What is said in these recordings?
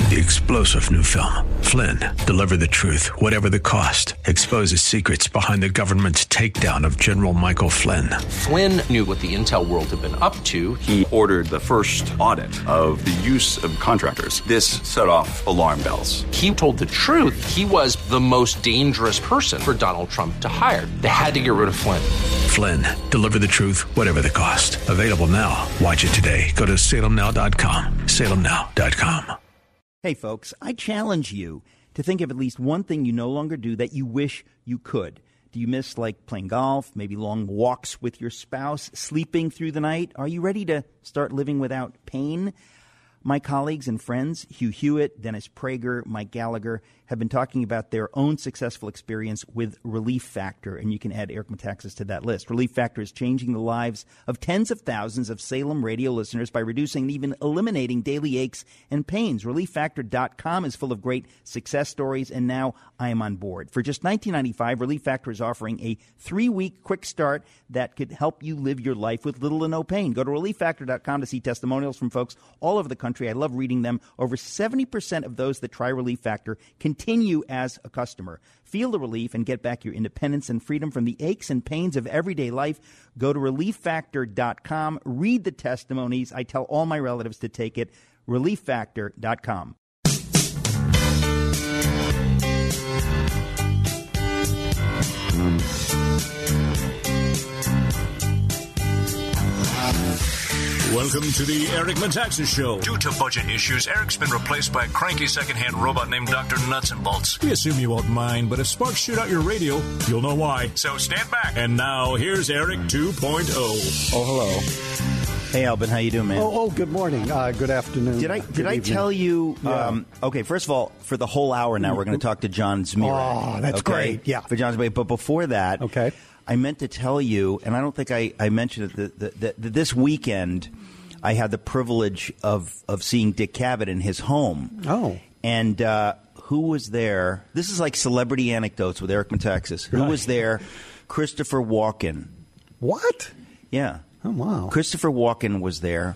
The explosive new film, Flynn, deliver the truth, whatever the cost, exposes secrets behind the government's takedown of General Michael Flynn. Flynn knew what the intel world had been up to. He ordered the first audit of the use of contractors. This set off alarm bells. He told the truth. He was the most dangerous person for Donald Trump to hire. They had to get rid of Flynn. Flynn, deliver the truth, whatever the cost. Available now. Watch it today. Go to salemnow.com. salemnow.com. Hey, folks, I challenge you to think of at least one thing you no longer do that you wish you could. Do you miss, like, playing golf, maybe long walks with your spouse, sleeping through the night? Are you ready to start living without pain? My colleagues and friends, Hugh Hewitt, Dennis Prager, Mike Gallagher, have been talking about their own successful experience with Relief Factor, and you can add Eric Metaxas to that list. Relief Factor is changing the lives of tens of thousands of Salem radio listeners by reducing and even eliminating daily aches and pains. ReliefFactor.com is full of great success stories, and now I am on board. For just $19.95, Relief Factor is offering a 3-week quick start that could help you live your life with little to no pain. Go to ReliefFactor.com to see testimonials from folks all over the country. I love reading them. Over 70% of those that try Relief Factor continue as a customer. Feel the relief and get back your independence and freedom from the aches and pains of everyday life. Go to ReliefFactor.com. Read the testimonies. I tell all my relatives to take it. ReliefFactor.com. Welcome to the Eric Metaxas Show. Due to budget issues, Eric's been replaced by a cranky second-hand robot named Dr. Nuts and Bolts. We assume you won't mind, but if sparks shoot out your radio, you'll know why. So stand back. And now, here's Eric 2.0. Oh, hello. Hey, Albin, how you doing, man? Oh, good morning. Good afternoon. Did I tell you? Okay, first of all, for the whole hour now, we're going to talk to John Zmirak. Oh, that's great. Yeah. For John Zmirak. But before that, okay, I meant to tell you, and I don't think I mentioned it, that this weekend I had the privilege of seeing Dick Cavett in his home. Oh. And who was there? This is like Celebrity Anecdotes with Eric Metaxas. Who was there? Christopher Walken. What? Yeah. Oh, wow. Christopher Walken was there,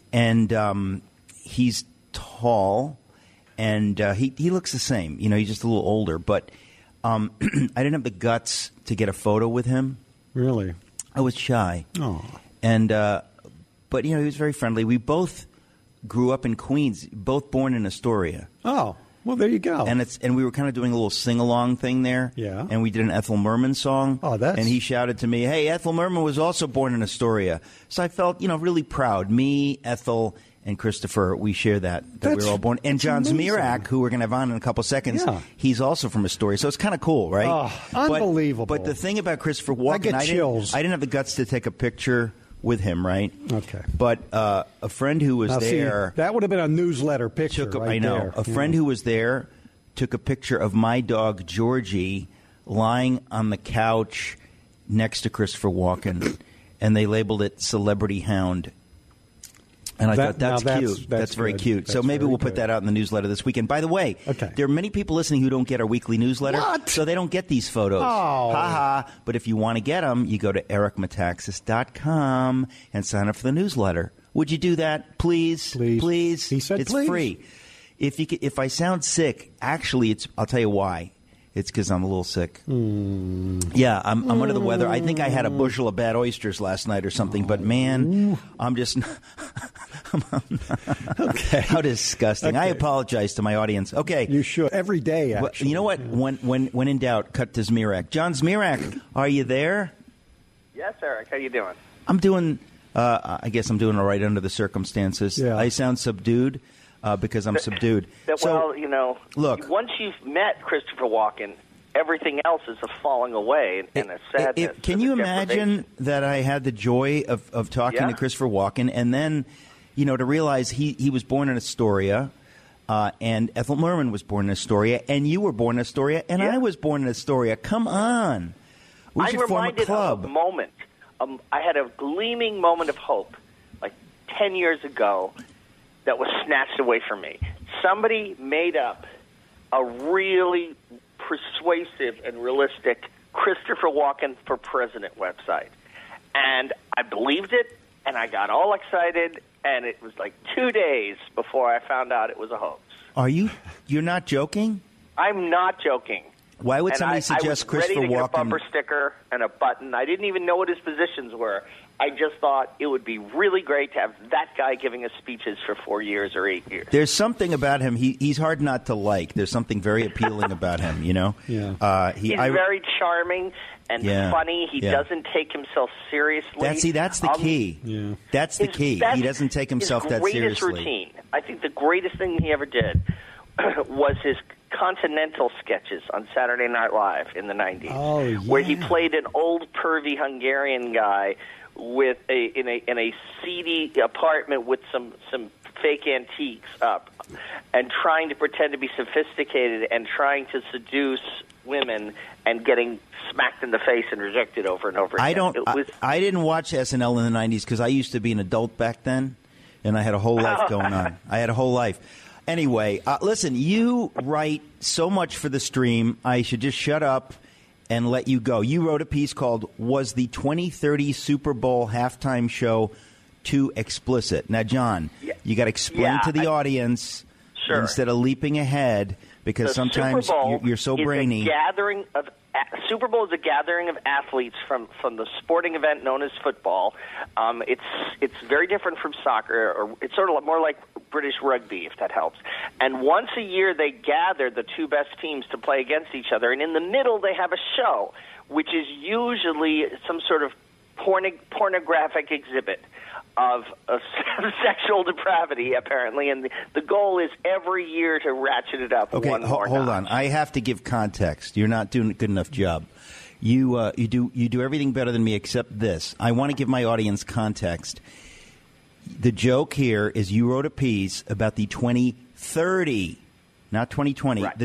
and he's tall, and he looks the same. You know, he's just a little older, but I didn't have the guts to get a photo with him. Really? I was shy. Oh. And but, you know, he was very friendly. We both grew up in Queens, both born in Astoria. Oh, well, there you go. And we were kind of doing a little sing-along thing there. Yeah. And we did an Ethel Merman song. Oh, that's... And he shouted to me, hey, Ethel Merman was also born in Astoria. So I felt, you know, really proud. Me, Ethel, and Christopher, we share that we were all born. And John Zmirak, who we're going to have on in a couple seconds, he's also from Astoria. So it's kind of cool, right? Oh, unbelievable. But the thing about Christopher Walken, I get chills. I didn't have the guts to take a picture with him, right? Okay. But a friend who was there... See, that would have been a newsletter picture there. A friend who was there took a picture of my dog, Georgie, lying on the couch next to Christopher Walken, and they labeled it Celebrity Hound. And I thought, that's cute. That's very cute. So maybe we'll put that out in the newsletter this weekend. By the way, there are many people listening who don't get our weekly newsletter. What? So they don't get these photos. Oh. Ha-ha. But if you want to get them, you go to ericmetaxas.com and sign up for the newsletter. Would you do that, please? Please. He said it's please. Free. If I sound sick, actually, I'll tell you why. It's because I'm a little sick. Yeah, I'm under the weather. I think I had a bushel of bad oysters last night or something. But, man, I'm just... Okay. How disgusting. Okay. I apologize to my audience. Okay. You should. Every day, actually. Well, you know what? When in doubt, cut to Zmirak. John Zmirak, are you there? Yes, Eric. How you doing? I'm doing... I guess I'm doing all right under the circumstances. Yeah. I sound subdued. Because I'm subdued. Well, you know, look, once you've met Christopher Walken, everything else is a falling away and a sadness. Can you imagine that I had the joy of talking to Christopher Walken, and then, you know, to realize he was born in Astoria, and Ethel Merman was born in Astoria, and you were born in Astoria, and I was born in Astoria. Come on. We should form a club. Of a moment. I had a gleaming moment of hope, like 10 years ago, that was snatched away from me. Somebody made up a really persuasive and realistic Christopher Walken for President website. And I believed it, and I got all excited, and it was like 2 days before I found out it was a hoax. You're not joking? I'm not joking. Why would somebody suggest Christopher Walken? I was ready to get a bumper sticker and a button. I didn't even know what his positions were. I just thought it would be really great to have that guy giving us speeches for 4 years or 8 years. There's something about him. He's hard not to like. There's something very appealing about him, you know? Yeah. He's very charming and funny. He doesn't take himself seriously. That's the key. Yeah. That's the key. He doesn't take himself that seriously. His greatest routine. I think the greatest thing he ever did was his Continental sketches on Saturday Night Live in the 90s, where he played an old pervy Hungarian guy with in a seedy apartment with some fake antiques up, and trying to pretend to be sophisticated and trying to seduce women and getting smacked in the face and rejected over and over again. I didn't watch SNL in the 90s because I used to be an adult back then, and I had a whole life going on. I had a whole life. Anyway, listen, you write so much for the Stream, I should just shut up and let you go. You wrote a piece called, Was the 2030 Super Bowl Halftime Show Too Explicit? Now, John, you got to explain to the audience instead of leaping ahead, because sometimes you're so brainy. Super Bowl is a gathering of athletes from the sporting event known as football. It's very different from soccer, or it's sort of more like British rugby, if that helps. And once a year they gather the two best teams to play against each other, and in the middle they have a show, which is usually some sort of pornographic exhibit of sexual depravity, apparently, and the goal is every year to ratchet it up. Okay, hold on. I have to give context. You're not doing a good enough job. You do everything better than me except this. I want to give my audience context. The joke here is you wrote a piece about the 2030, not 2020, the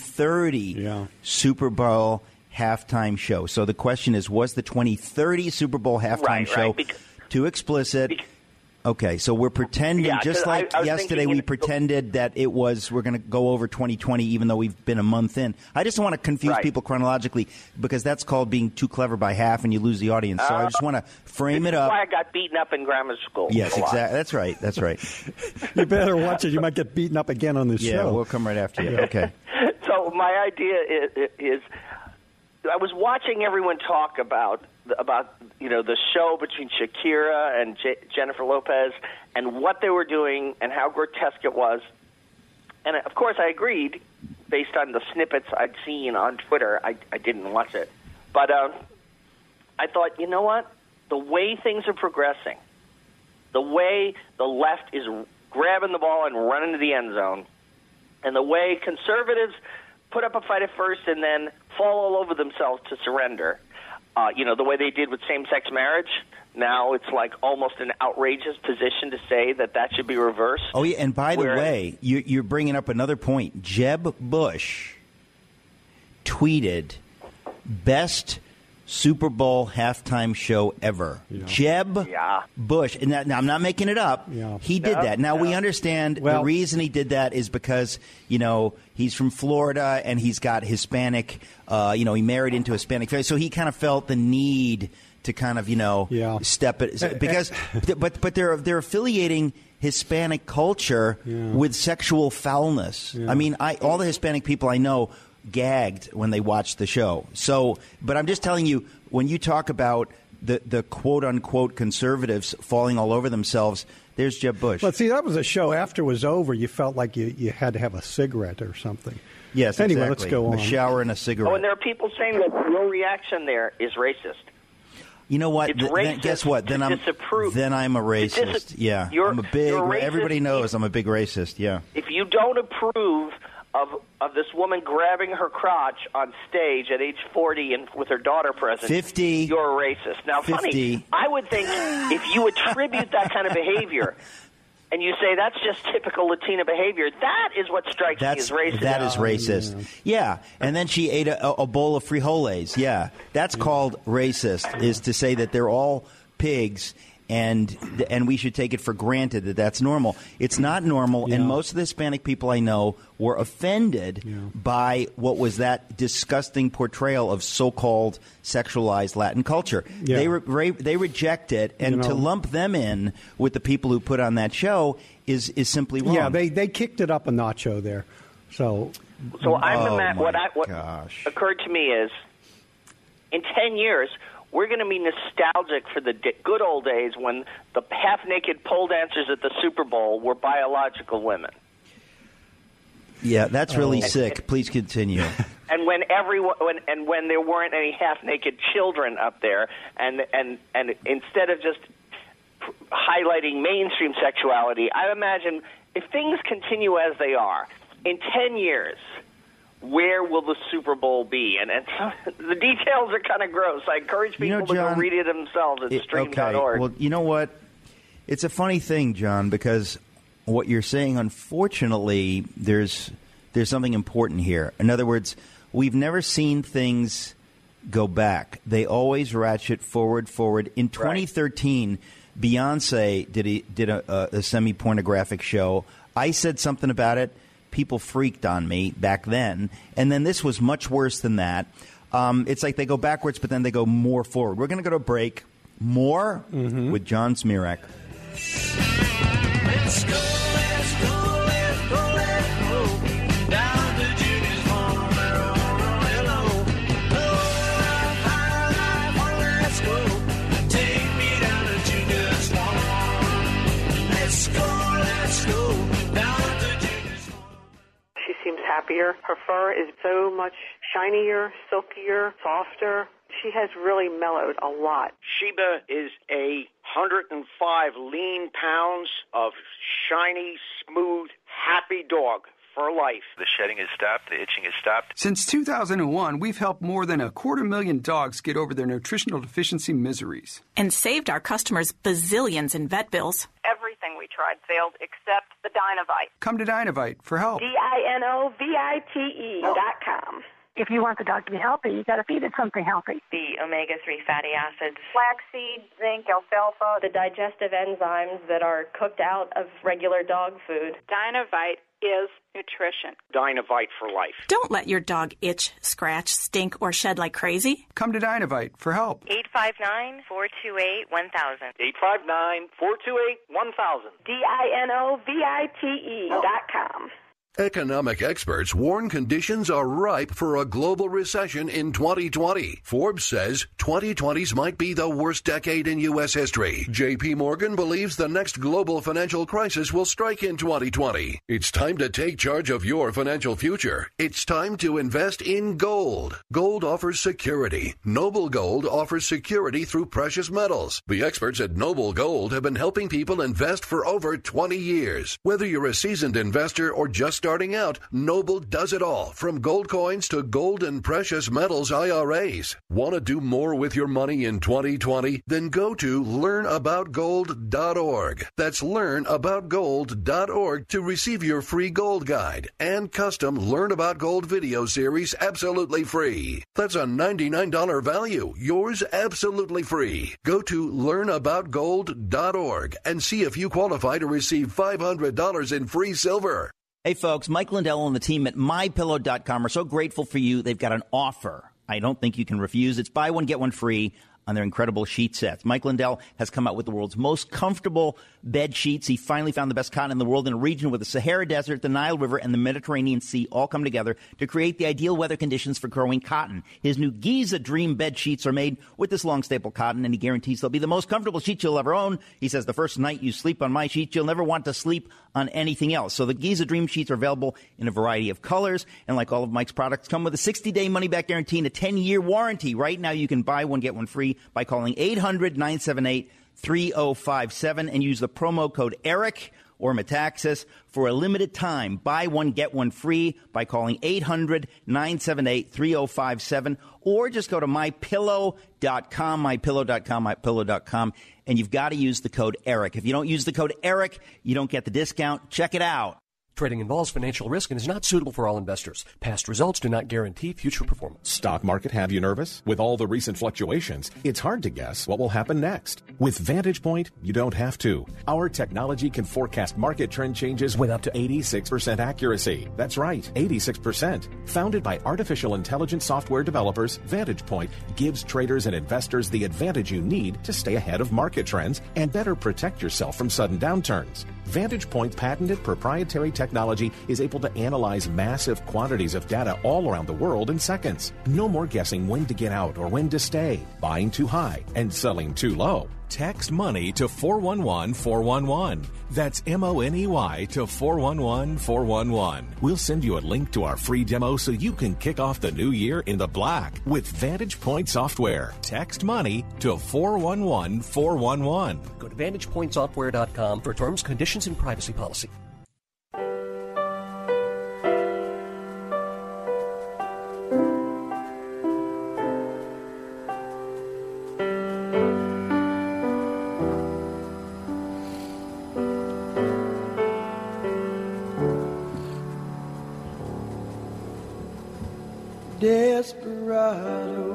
2030 Super Bowl halftime show. So the question is, was the 2030 Super Bowl halftime show too explicit? Okay, so we're pretending, just like yesterday we pretended that we're going to go over 2020 even though we've been a month in. I just don't want to confuse people chronologically, because that's called being too clever by half and you lose the audience. So I just want to frame it up. That's why I got beaten up in grammar school. Yes, exactly. That's right. You better watch it. You might get beaten up again on this show. Yeah, we'll come right after you. Okay. So my idea is I was watching everyone talk about the show between Shakira and Jennifer Lopez and what they were doing and how grotesque it was. And, of course, I agreed based on the snippets I'd seen on Twitter. I didn't watch it. But I thought, you know what? The way things are progressing, the way the left is grabbing the ball and running to the end zone, and the way conservatives put up a fight at first and then fall all over themselves to surrender, the way they did with same-sex marriage. Now it's like almost an outrageous position to say that should be reversed. Oh, yeah, and by the way, you're bringing up another point. Jeb Bush tweeted, best Super Bowl halftime show ever. Yeah. Jeb Bush. And now, I'm not making it up. Yeah. He did that. Now, we understand the reason he did that is because, he's from Florida and he's got Hispanic, he married into a Hispanic family. So he kind of felt the need to kind of, step it. Because, but they're affiliating Hispanic culture with sexual foulness. Yeah. I mean, all the Hispanic people I know gagged when they watched the show. So, but I'm just telling you, when you talk about the quote-unquote conservatives falling all over themselves, there's Jeb Bush. But see, that was a show after it was over. You felt like you had to have a cigarette or something. Yes, anyway, exactly. Let's go on. A shower and a cigarette. Oh, and there are people saying that your reaction there is racist. You know what? Guess what? Then I'm a racist. I'm a big. Everybody knows I'm a big racist. Yeah. If you don't approve of this woman grabbing her crotch on stage at age 40 and with her daughter present, 50, you're a racist. Now, 50. Funny, I would think if you attribute that kind of behavior and you say that's just typical Latina behavior, that is what strikes me as racist. That is racist. Yeah. And then she ate a bowl of frijoles. Yeah. That's called racist, is to say that they're all pigs and we should take it for granted that that's normal. It's not normal, and most of the Hispanic people I know were offended by what was that disgusting portrayal of so-called sexualized Latin culture. They reject it, and to lump them in with the people who put on that show is simply wrong. Yeah, they kicked it up a notcho there. So what occurred to me is, in 10 years, we're going to be nostalgic for the good old days when the half-naked pole dancers at the Super Bowl were biological women. Yeah, that's really sick. Please continue. And when there weren't any half-naked children up there, and instead of just highlighting mainstream sexuality, I imagine if things continue as they are, in 10 years, where will the Super Bowl be? And the details are kind of gross. I encourage people to go read it themselves at stream.org. Okay. Well, you know what? It's a funny thing, John, because what you're saying, unfortunately, there's something important here. In other words, we've never seen things go back. They always ratchet forward. In 2013, Beyonce did a semi-pornographic show. I said something about it. People freaked on me back then. And then this was much worse than that. It's like they go backwards, but then they go more forward. We're going to go to a break. More with John Smirak. Let's go, let's go, let's go, let's go. Down to Judy's farm, hello. Let's go. Take me down to Judy's farm. Let's go, down to Judy's farm. She seems happier. Her fur is so much shinier, silkier, softer. She has really mellowed a lot. Sheba is 105 lean pounds of shiny, smooth, happy dog for life. The shedding has stopped. The itching has stopped. Since 2001, we've helped more than 250,000 dogs get over their nutritional deficiency miseries. And saved our customers bazillions in vet bills. Everything we tried failed except the Dinovite. Come to Dinovite for help. DINOVITE.com. If you want the dog to be healthy, you got to feed it something healthy. The omega-3 fatty acids. Flaxseed, zinc, alfalfa. The digestive enzymes that are cooked out of regular dog food. Dinovite is nutrition. Dinovite for life. Don't let your dog itch, scratch, stink, or shed like crazy. Come to Dinovite for help. 859-428-1000. 859-428-1000. DINOVITE.com. Economic experts warn conditions are ripe for a global recession in 2020. Forbes says 2020s might be the worst decade in U.S. history. J.P. Morgan believes the next global financial crisis will strike in 2020. It's time to take charge of your financial future. It's time to invest in gold. Gold offers security. Noble Gold offers security through precious metals. The experts at Noble Gold have been helping people invest for over 20 years. Whether you're a seasoned investor or just starting out, Noble does it all, from gold coins to gold and precious metals IRAs. Want to do more with your money in 2020? Then go to learnaboutgold.org. That's learnaboutgold.org to receive your free gold guide and custom Learn About Gold video series absolutely free. That's a $99 value, yours absolutely free. Go to learnaboutgold.org and see if you qualify to receive $500 in free silver. Hey, folks, Mike Lindell and the team at MyPillow.com are so grateful for you. They've got an offer I don't think you can refuse. It's buy one, get one free on their incredible sheet sets. Mike Lindell has come out with the world's most comfortable bed sheets. He finally found the best cotton in the world in a region where the Sahara Desert, the Nile River, and the Mediterranean Sea all come together to create the ideal weather conditions for growing cotton. His new Giza Dream bed sheets are made with this long staple cotton, and he guarantees they'll be the most comfortable sheets you'll ever own. He says the first night you sleep on my sheets, you'll never want to sleep on anything else. So the Giza Dream sheets are available in a variety of colors, and like all of Mike's products, come with a 60-day money-back guarantee and a 10-year warranty. Right now you can buy one, get one free by calling 800-978-3057 and use the promo code ERIC or Metaxas for a limited time. Buy one, get one free by calling 800-978-3057 or just go to MyPillow.com, MyPillow.com, and you've got to use the code ERIC. If you don't use the code ERIC, you don't get the discount. Check it out. Trading involves financial risk and is not suitable for all investors. Past results do not guarantee future performance. Stock market have you nervous? With all the recent fluctuations, it's hard to guess what will happen next. With Vantage Point, you don't have to. Our technology can forecast market trend changes with up to 86% accuracy. That's right, 86%. Founded by artificial intelligence software developers, Vantage Point gives traders and investors the advantage you need to stay ahead of market trends and better protect yourself from sudden downturns. Vantage Point's patented proprietary technology is able to analyze massive quantities of data all around the world in seconds. No more guessing when to get out or when to stay, buying too high and selling too low. Text money to 411-411. That's MONEY to 411-411. We'll send you a link to our free demo so you can kick off the new year in the black with Vantage Point software. Text money to 411-411. Go to VantagePointSoftware.com for terms, conditions, and privacy policy. Desperado,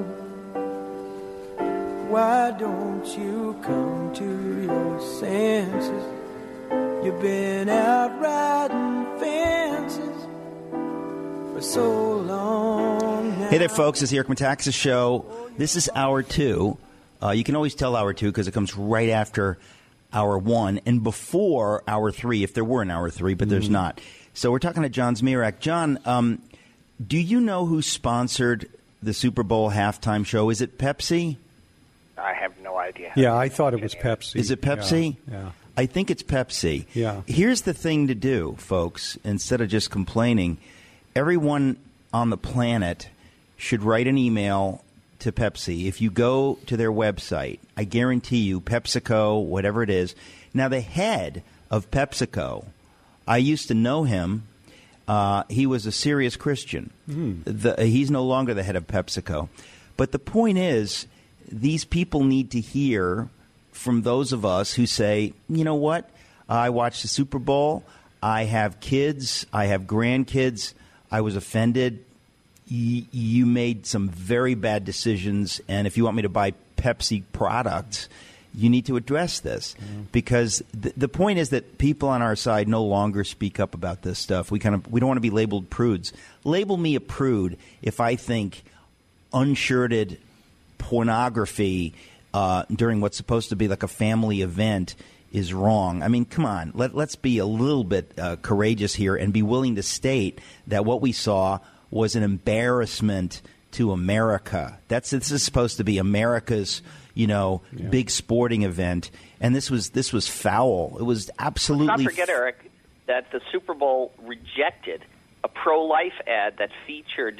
why don't you come to your senses? You've been out riding fences for so long now. Hey there, folks. It's the Eric Metaxas Show. This is Hour 2. You can always tell Hour 2 because it comes right after Hour 1 and before Hour 3, if there were an Hour 3, but there's not. So we're talking to John Zmirak. John, do you know who sponsored the Super Bowl halftime show? Is it Pepsi? I have no idea. Yeah, I thought it was Pepsi. Is it Pepsi? Yeah. I think it's Pepsi. Yeah. Here's the thing to do, folks. Instead of just complaining, everyone on the planet should write an email to Pepsi. If you go to their website, I guarantee you, PepsiCo, whatever it is. Now, the head of PepsiCo, I used to know him. He was a serious Christian. He's no longer the head of PepsiCo. But the point is, these people need to hear from those of us who say, you know what, I watched the Super Bowl, I have kids, I have grandkids, I was offended, you made some very bad decisions, and if you want me to buy Pepsi products, you need to address this. Because the point is that people on our side no longer speak up about this stuff. We don't want to be labeled prudes. Label me a prude if I think unshirted pornography during what's supposed to be like a family event is wrong. I mean, come on. Let's be a little bit courageous here and be willing to state that what we saw was an embarrassment to America. This is supposed to be America's, big sporting event, and this was foul. It was absolutely. Let's not forget, Eric, that the Super Bowl rejected a pro-life ad that featured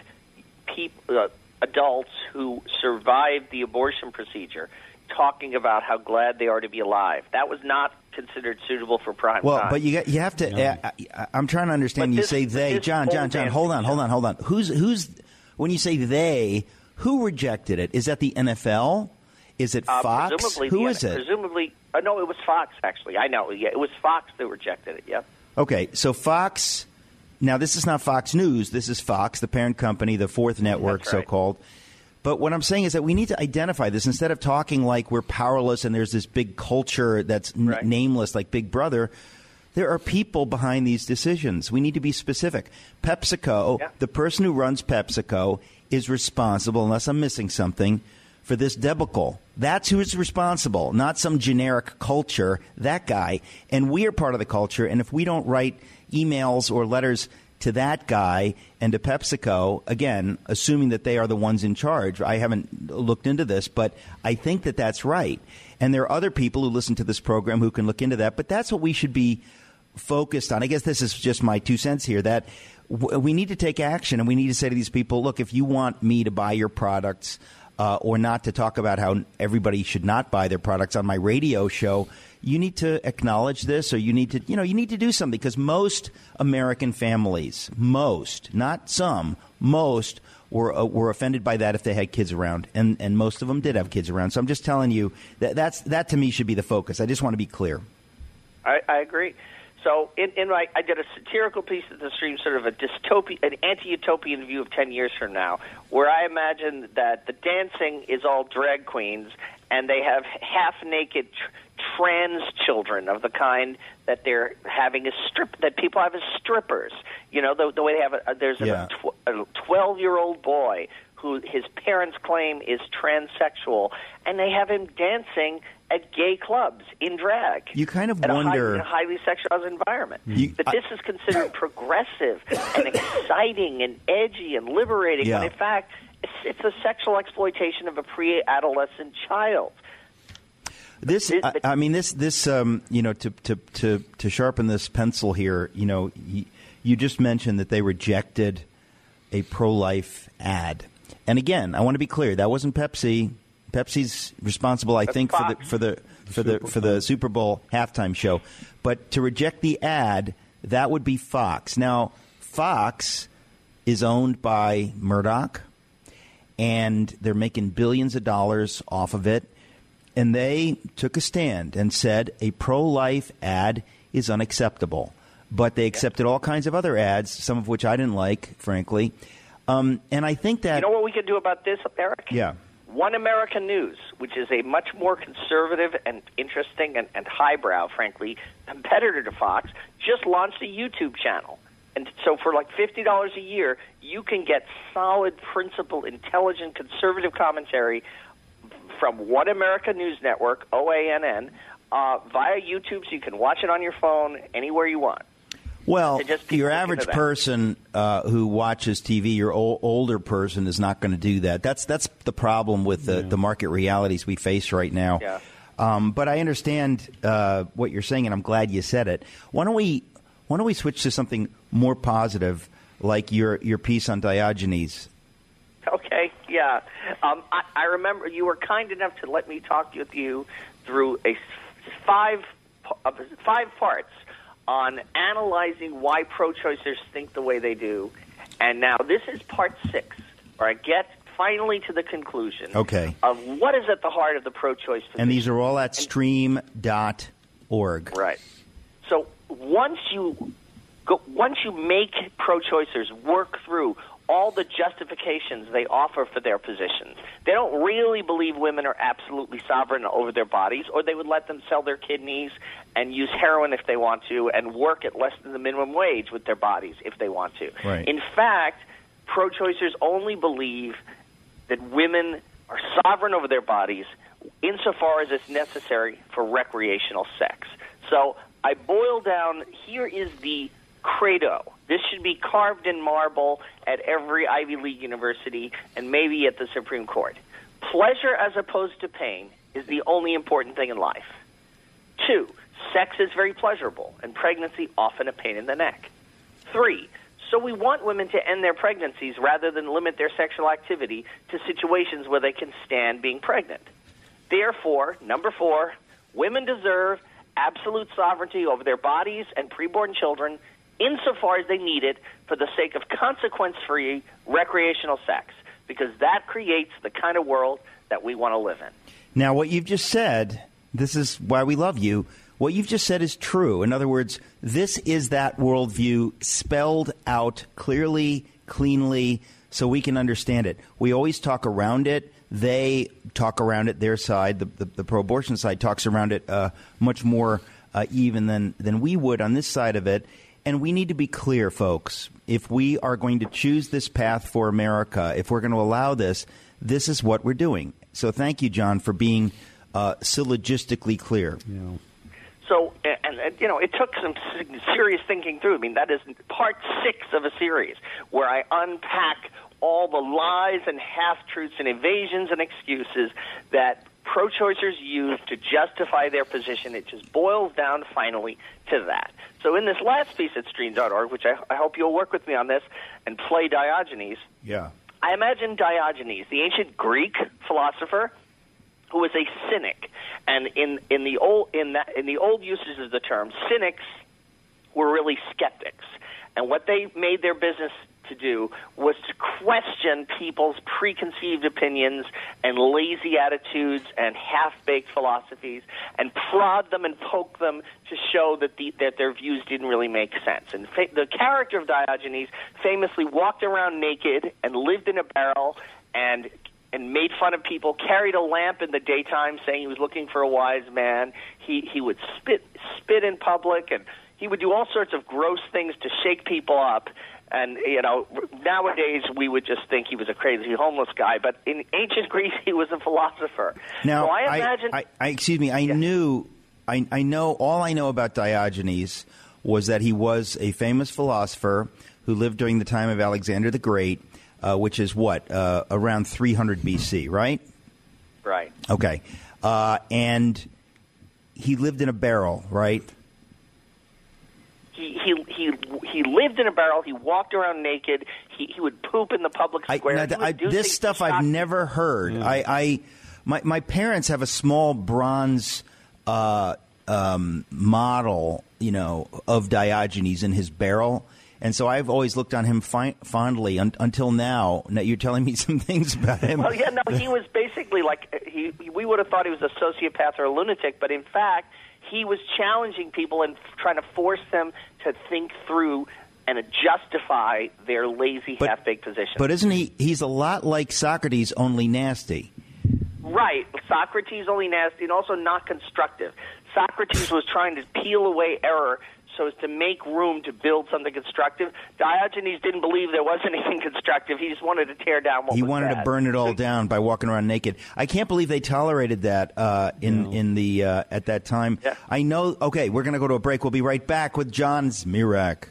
adults who survived the abortion procedure talking about how glad they are to be alive. That was not considered suitable for prime time. Well, but you have to. I'm trying to understand. You say they, John. Hold on. Who's when you say they? Who rejected it? Is that the NFL? Is it Fox? Who is it? Presumably, no, it was Fox. Actually, I know. Yeah, it was Fox that rejected it. Yep. Okay, so Fox. Now, this is not Fox News. This is Fox, the parent company, the fourth network, That's right. so-called. But what I'm saying is that we need to identify this instead of talking like we're powerless and there's this big culture that's nameless like Big Brother. There are people behind these decisions. We need to be specific. PepsiCo, the person who runs PepsiCo, is responsible, unless I'm missing something, for this debacle. That's who's responsible, not some generic culture, that guy. And we are part of the culture, and if we don't write emails or letters to that guy and to PepsiCo, again, assuming that they are the ones in charge. I haven't looked into this, but I think that that's right. And there are other people who listen to this program who can look into that, but that's what we should be focused on. I guess this is just my 2 cents here, that we need to take action, and we need to say to these people, look, if you want me to buy your products or not to talk about how everybody should not buy their products on my radio show, you need to acknowledge this, or you need to do something, because most American families, not some, most were offended by that if they had kids around, and most of them did have kids around. So I'm just telling you that to me should be the focus. I just want to be clear. I agree. So I did a satirical piece at the stream, sort of an anti-utopian view of 10 years from now, where I imagine that the dancing is all drag queens, and they have half-naked trans children of the kind that they're having that people have as strippers. You know, the way they have there's a 12-year-old boy who his parents claim is transsexual, and they have him dancing at gay clubs in drag. You kind of wonder in a highly sexualized environment. But this is considered progressive and exciting and edgy and liberating, when in fact it's a sexual exploitation of a pre-adolescent child. To sharpen this pencil here, you just mentioned that they rejected a pro-life ad, and again, I want to be clear, that wasn't Pepsi. Pepsi's responsible, I think, for the Super Bowl halftime show, but to reject the ad, that would be Fox. Now, Fox is owned by Murdoch, and they're making billions of dollars off of it. And they took a stand and said a pro-life ad is unacceptable. But they accepted all kinds of other ads, some of which I didn't like, frankly. And I think that... You know what we could do about this, Eric? Yeah. One American News, which is a much more conservative and interesting and highbrow, frankly, competitor to Fox, just launched a YouTube channel. And so for like $50 a year, you can get solid, principled, intelligent, conservative commentary from One America News Network, OANN, via YouTube, so you can watch it on your phone anywhere you want. Well, your average person who watches TV, your older person, is not going to do that. That's the problem with the market realities we face right now. Yeah. But I understand what you're saying, and I'm glad you said it. Why don't we switch to something more positive, like your piece on Diogenes? Okay, yeah. I remember you were kind enough to let me talk with you through a five parts on analyzing why pro-choicers think the way they do. And now this is part 6, where I get finally to the conclusion of what is at the heart of the pro-choice position. And these are all at stream.org. Right. So once you make pro-choicers work through all the justifications they offer for their positions. They don't really believe women are absolutely sovereign over their bodies, or they would let them sell their kidneys and use heroin if they want to, and work at less than the minimum wage with their bodies if they want to. Right. In fact, pro-choicers only believe that women are sovereign over their bodies insofar as it's necessary for recreational sex. So I boil down, here is the credo. This should be carved in marble at every Ivy League university and maybe at the Supreme Court. Pleasure as opposed to pain is the only important thing in life. 2, sex is very pleasurable and pregnancy often a pain in the neck. 3, so we want women to end their pregnancies rather than limit their sexual activity to situations where they can stand being pregnant. Therefore, number 4, women deserve absolute sovereignty over their bodies and preborn children insofar as they need it for the sake of consequence-free recreational sex, because that creates the kind of world that we want to live in. Now, what you've just said, this is why we love you, what you've just said is true. In other words, this is that worldview spelled out clearly, cleanly, so we can understand it. We always talk around it. They talk around it, their side, the pro-abortion side talks around it much more even than we would on this side of it. And we need to be clear, folks. If we are going to choose this path for America, if we're going to allow this, this is what we're doing. So thank you, John, for being syllogistically clear. Yeah. So, and it took some serious thinking through. I mean, that is part 6 of a series where I unpack all the lies and half-truths and evasions and excuses that pro-choicers use to justify their position. It just boils down finally to that. So in this last piece at stream.org, which I hope you'll work with me on this and play Diogenes, I imagine Diogenes, the ancient Greek philosopher, who was a cynic, and in the old uses of the term, cynics were really skeptics, and what they made their business to do was to question people's preconceived opinions and lazy attitudes and half-baked philosophies and prod them and poke them to show that their views didn't really make sense. And the character of Diogenes famously walked around naked and lived in a barrel and made fun of people, carried a lamp in the daytime saying he was looking for a wise man. He would spit in public, and he would do all sorts of gross things to shake people up. And, nowadays we would just think he was a crazy homeless guy. But in ancient Greece, he was a philosopher. Now, so I imagine... excuse me, I know, all I know about Diogenes was that he was a famous philosopher who lived during the time of Alexander the Great, which is around 300 BC, right? Right. Okay. And he lived in a barrel, right? He lived in a barrel. He walked around naked. He would poop in the public square. This stuff I've never heard. My parents have a small bronze model, of Diogenes in his barrel. And so I've always looked on him fondly until now. Now you're telling me some things about him. Well, yeah, no, he was basically we would have thought he was a sociopath or a lunatic, but in fact, he was challenging people and trying to force them to think through and justify their lazy, half-baked positions. But isn't he's a lot like Socrates, only nasty. Right. Socrates, only nasty, and also not constructive. Socrates was trying to peel away error so as to make room to build something constructive. Diogenes didn't believe there was anything constructive. He just wanted to tear down what was bad. He wanted to burn it all down by walking around naked. I can't believe they tolerated that at that time. Yeah. I know. Okay, we're going to go to a break. We'll be right back with John Zmirak.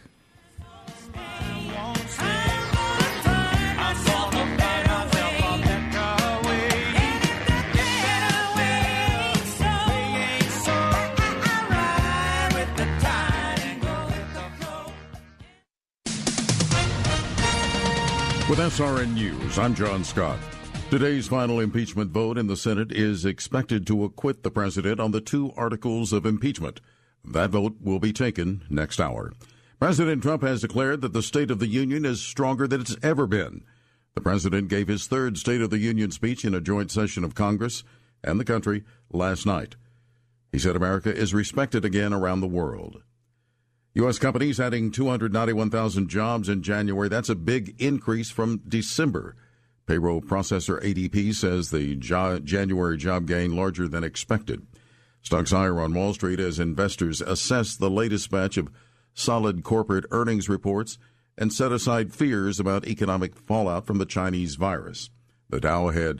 With SRN News, I'm John Scott. Today's final impeachment vote in the Senate is expected to acquit the president on the 2 articles of impeachment. That vote will be taken next hour. President Trump has declared that the State of the Union is stronger than it's ever been. The president gave his 3rd State of the Union speech in a joint session of Congress and the country last night. He said America is respected again around the world. U.S. companies adding 291,000 jobs in January. That's a big increase from December. Payroll processor ADP says the January job gain larger than expected. Stocks higher on Wall Street as investors assess the latest batch of solid corporate earnings reports and set aside fears about economic fallout from the Chinese virus. The Dow had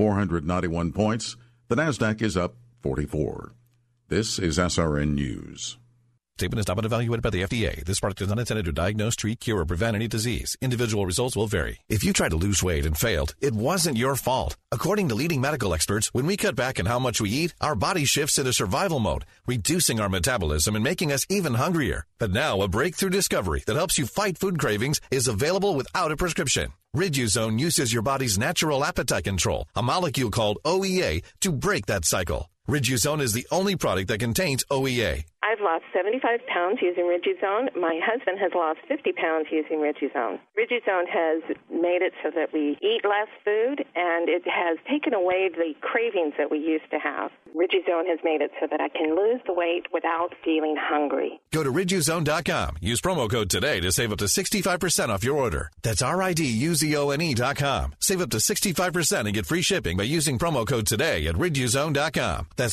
491 points. The Nasdaq is up 44. This is SRN News. Statement has not been evaluated by the FDA. This product is not intended to diagnose, treat, cure, or prevent any disease. Individual results will vary. If you tried to lose weight and failed, it wasn't your fault. According to leading medical experts, when we cut back on how much we eat, our body shifts into survival mode, reducing our metabolism and making us even hungrier. But now, a breakthrough discovery that helps you fight food cravings is available without a prescription. Riduzone uses your body's natural appetite control, a molecule called OEA, to break that cycle. Riduzone is the only product that contains OEA. I've lost 75 pounds using Riduzone. My husband has lost 50 pounds using Riduzone. Riduzone has made it so that we eat less food, and it has taken away the cravings that we used to have. Riduzone has made it so that I can lose the weight without feeling hungry. Go to Riduzone.com. Use promo code today to save up to 65% off your order. That's RIDUZONE.com. Save up to 65% and get free shipping by using promo code today at Riduzone.com. That's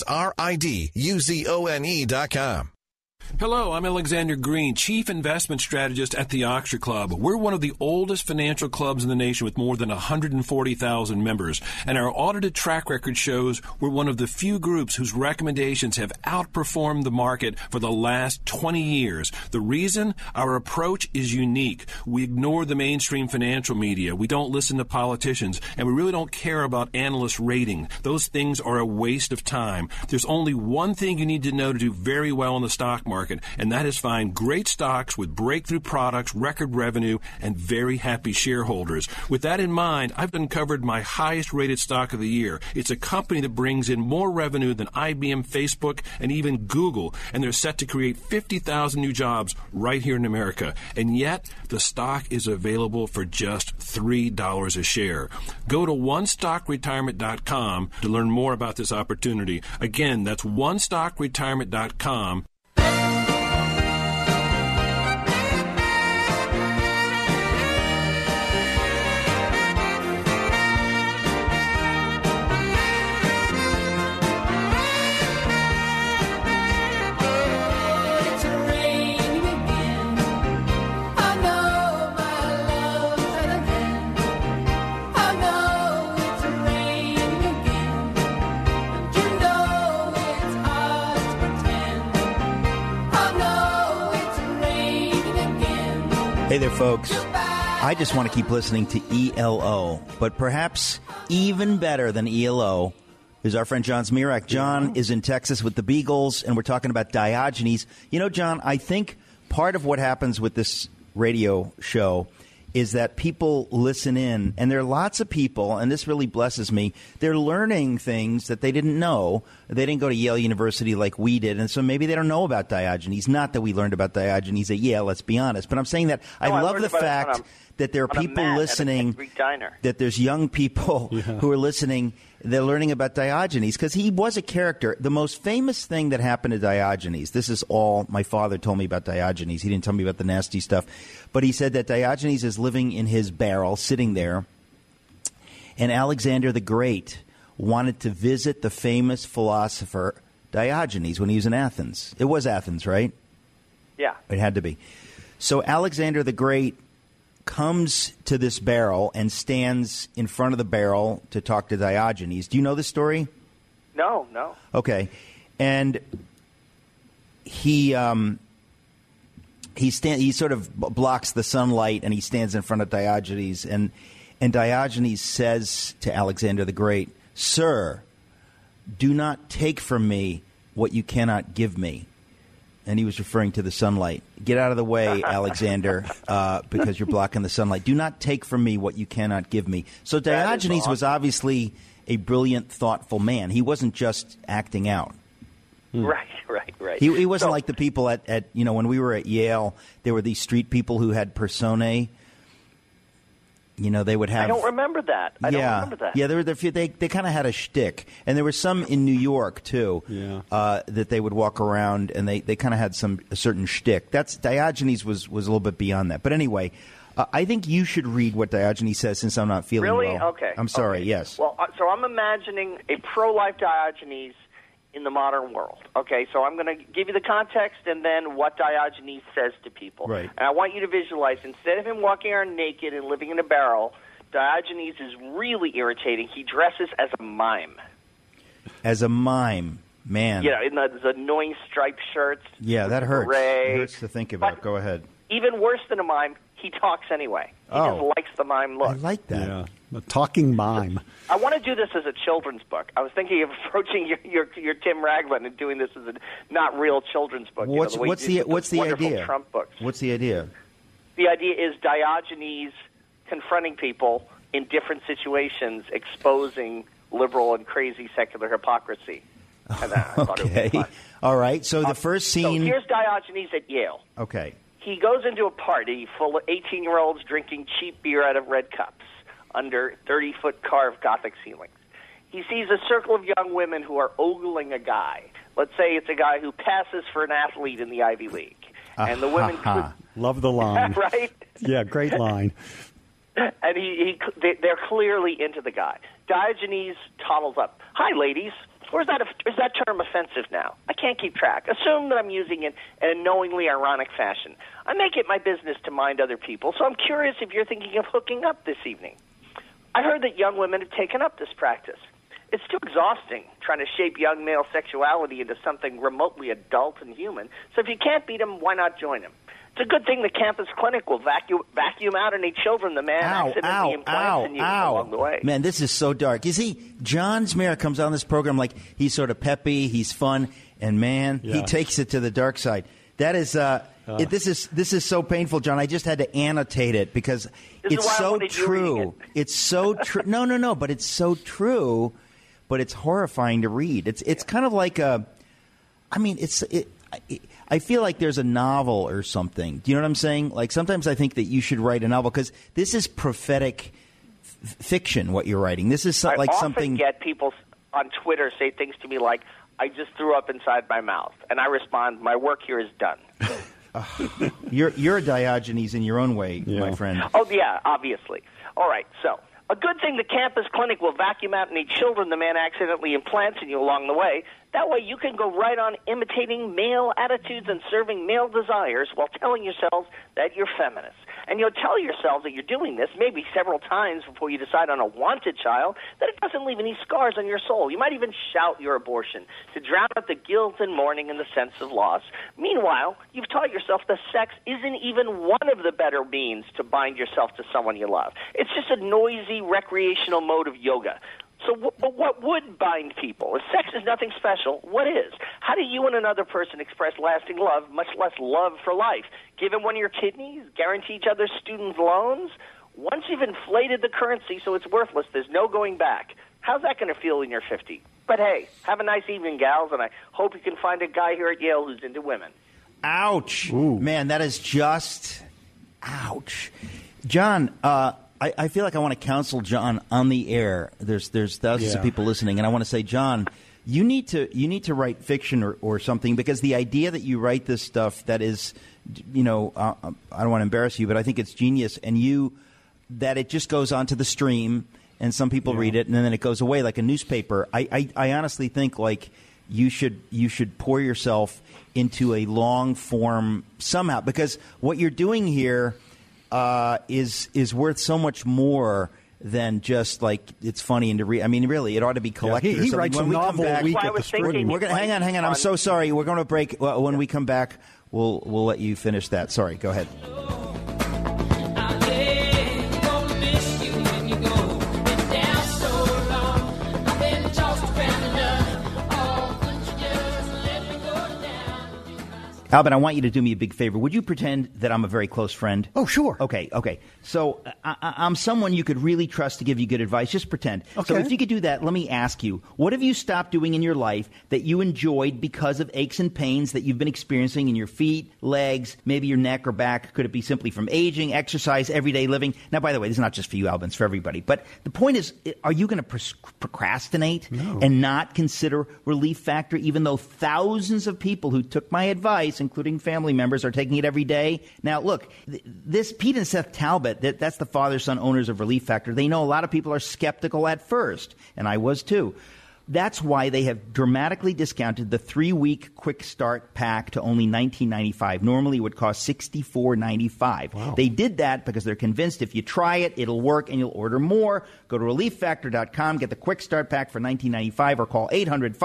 RIDUZONE.com. Hello, I'm Alexander Green, Chief Investment Strategist at the Oxford Club. We're one of the oldest financial clubs in the nation with more than 140,000 members, and our audited track record shows we're one of the few groups whose recommendations have outperformed the market for the last 20 years. The reason? Our approach is unique. We ignore the mainstream financial media. We don't listen to politicians, and we really don't care about analyst rating. Those things are a waste of time. There's only one thing you need to know to do very well in the stock market. market, and that is find great stocks with breakthrough products, record revenue, and very happy shareholders. With that in mind, I've uncovered my highest-rated stock of the year. It's a company that brings in more revenue than IBM, Facebook, and even Google, and they're set to create 50,000 new jobs right here in America. And yet, the stock is available for just $3 a share. Go to OneStockRetirement.com to learn more about this opportunity. Again, that's OneStockRetirement.com. Hey there, folks. I just want to keep listening to ELO, but perhaps even better than ELO is our friend John Zmirak. John is in Texas with the Beagles, and we're talking about Diogenes. You know, John, I think part of what happens with this radio show is that people listen in, and there are lots of people, and this really blesses me, they're learning things that they didn't know. They didn't go to Yale University like we did, and so maybe they don't know about Diogenes. Not that we learned about Diogenes at Yale, let's be honest. But I'm saying that I love the fact that there are people listening, that there's young people who are listening, they're learning about Diogenes, because he was a character. The most famous thing that happened to Diogenes, this is all my father told me about Diogenes. He didn't tell me about the nasty stuff. But he said that Diogenes is living in his barrel, sitting there, and Alexander the Great wanted to visit the famous philosopher Diogenes when he was in Athens. It was Athens, right? Yeah. It had to be. So Alexander the Great comes to this barrel and stands in front of the barrel to talk to Diogenes. Do you know this story? No. Okay. And he sort of blocks the sunlight, and he stands in front of Diogenes, and Diogenes says to Alexander the Great, "Sir, do not take from me what you cannot give me." And he was referring to the sunlight. Get out of the way, Alexander, because you're blocking the sunlight. Do not take from me what you cannot give me. So Diogenes was obviously a brilliant, thoughtful man. He wasn't just acting out. Right. He wasn't like the people at when we were at Yale, there were these street people who had personae. You know, they would have. I don't remember that. Yeah, there were a few. They kind of had a shtick, and there were some in New York too. Yeah. That they would walk around, and they kind of had a certain shtick. Diogenes was a little bit beyond that. But anyway, I think you should read what Diogenes says, since I'm not feeling really? well. Okay. I'm sorry. Okay. Yes. Well, so I'm imagining a pro-life Diogenes in the modern world. Okay, so I'm going to give you the context and then what Diogenes says to people. Right. And I want you to visualize, instead of him walking around naked and living in a barrel, Diogenes is really irritating. He dresses as a mime. As a mime, man. Yeah, in those annoying striped shirts. Yeah, that hurts. Beret. It hurts to think about. Go ahead. Even worse than a mime, he talks anyway. He just likes the mime look. I like that. Yeah, a talking mime. I want to do this as a children's book. I was thinking of approaching your Tim Ragland and doing this as a not real children's book. What's the idea? Trump books. What's the idea? The idea is Diogenes confronting people in different situations, exposing liberal and crazy secular hypocrisy. And I thought it would be fun. All right. So the first scene. So here's Diogenes at Yale. Okay. He goes into a party full of 18-year-olds drinking cheap beer out of red cups under 30-foot carved Gothic ceilings. He sees a circle of young women who are ogling a guy. Let's say it's a guy who passes for an athlete in the Ivy League. And the women... Love the line. Right? Yeah, great line. And they're clearly into the guy. Diogenes toddles up. Hi, ladies. Or is that term offensive now? I can't keep track. Assume that I'm using it in a knowingly ironic fashion. I make it my business to mind other people, so I'm curious if you're thinking of hooking up this evening. I heard that young women have taken up this practice. It's too exhausting trying to shape young male sexuality into something remotely adult and human, so if you can't beat him, why not join him? It's a good thing the campus clinic will vacuum out any children the man accidentally implants in you along the way. Man, this is so dark. You see, John Zmirak comes on this program like he's sort of peppy, he's fun, and man, he takes it to the dark side. That is this is so painful, John. I just had to annotate it because it's so true. It's so true. No, but it's so true. But it's horrifying to read. It's kind of like I feel like there's a novel or something. Do you know what I'm saying? Like sometimes I think that you should write a novel because this is prophetic fiction. What you're writing. This is I often something. Get people on Twitter say things to me like, "I just threw up inside my mouth," and I respond, "My work here is done." You're a Diogenes in your own way, my friend. Oh yeah, obviously. All right, so. A good thing the campus clinic will vacuum out any children the man accidentally implants in you along the way. That way you can go right on imitating male attitudes and serving male desires while telling yourselves that you're feminists. And you'll tell yourselves that you're doing this maybe several times before you decide on a wanted child, that it doesn't leave any scars on your soul. You might even shout your abortion to drown out the guilt and mourning and the sense of loss. Meanwhile, you've taught yourself that sex isn't even one of the better means to bind yourself to someone you love. It's just a noisy recreational mode of yoga. So what would bind people? If sex is nothing special, what is? How do you and another person express lasting love, much less love for life? Give him one of your kidneys? Guarantee each other student loans? Once you've inflated the currency so it's worthless, there's no going back. How's that going to feel when you're 50? But hey, have a nice evening, gals, and I hope you can find a guy here at Yale who's into women. Ouch. Ooh. Man, that is just ouch. John, I feel like I want to counsel John on the air. There's thousands of people listening, and I want to say, John, you need to write fiction or something, because the idea that you write this stuff that is, I don't want to embarrass you, but I think it's genius, and that it just goes onto the stream, and some people read it, and then it goes away like a newspaper. I honestly think like you should pour yourself into a long form somehow, because what you're doing here is worth so much more than just like it's funny and to read. I mean, really, it ought to be collected. He writes a novel a week at the stream. We're gonna hang on. I'm so sorry. We're going to break. When we come back, we'll let you finish that. Sorry. Go ahead. Alvin, I want you to do me a big favor. Would you pretend that I'm a very close friend? Oh, sure. Okay. So I'm someone you could really trust to give you good advice. Just pretend. Okay. So if you could do that, let me ask you, what have you stopped doing in your life that you enjoyed because of aches and pains that you've been experiencing in your feet, legs, maybe your neck or back? Could it be simply from aging, exercise, everyday living? Now, by the way, this is not just for you, Alvin. It's for everybody. But the point is, are you going to procrastinate and not consider Relief Factor, even though thousands of people who took my advice, including family members, are taking it every day? Now, look, this Pete and Seth Talbot, that's the father-son owners of Relief Factor. They know a lot of people are skeptical at first, and I was too. That's why they have dramatically discounted the 3-week quick start pack to only $19.95. Normally it would cost $64.95. Wow. They did that because they're convinced if you try it, it'll work and you'll order more. Go to ReliefFactor.com, get the quick start pack for $19.95, or call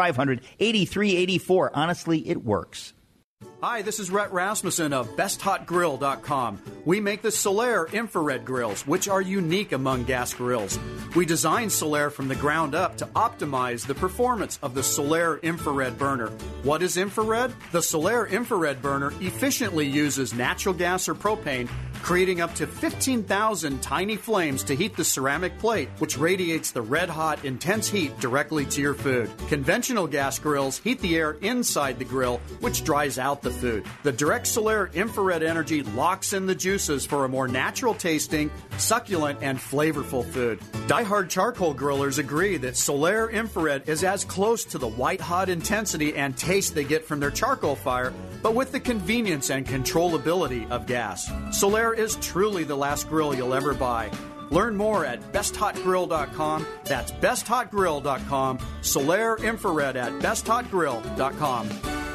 800-500-8384. Honestly, it works. Hi, this is Rhett Rasmussen of BestHotGrill.com. We make the Solaire infrared grills, which are unique among gas grills. We designed Solaire from the ground up to optimize the performance of the Solaire infrared burner. What is infrared? The Solaire infrared burner efficiently uses natural gas or propane, creating up to 15,000 tiny flames to heat the ceramic plate, which radiates the red-hot, intense heat directly to your food. Conventional gas grills heat the air inside the grill, which dries out the food. The Direct Solaire infrared energy locks in the juices for a more natural tasting, succulent, and flavorful food. Die-hard charcoal grillers agree that Solaire infrared is as close to the white-hot intensity and taste they get from their charcoal fire, but with the convenience and controllability of gas. Solaire is truly the last grill you'll ever buy. Learn more at BestHotGrill.com. That's BestHotGrill.com. Solaire infrared at BestHotGrill.com.